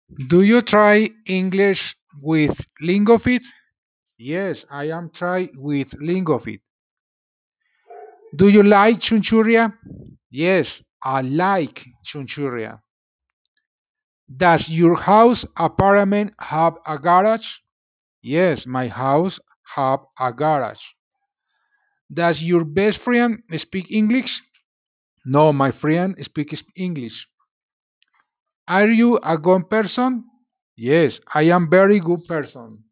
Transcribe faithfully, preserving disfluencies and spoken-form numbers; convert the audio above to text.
Do you try English with Lingofit? Yes, I am try with Lingofit. Do you like chunchuria? Yes, I like chunchuria. Does your house apartment have a garage? Yes, my house have a garage. Does your best friend speak English? No, my friend speaks English. Are you a good person? Yes, I am very good person.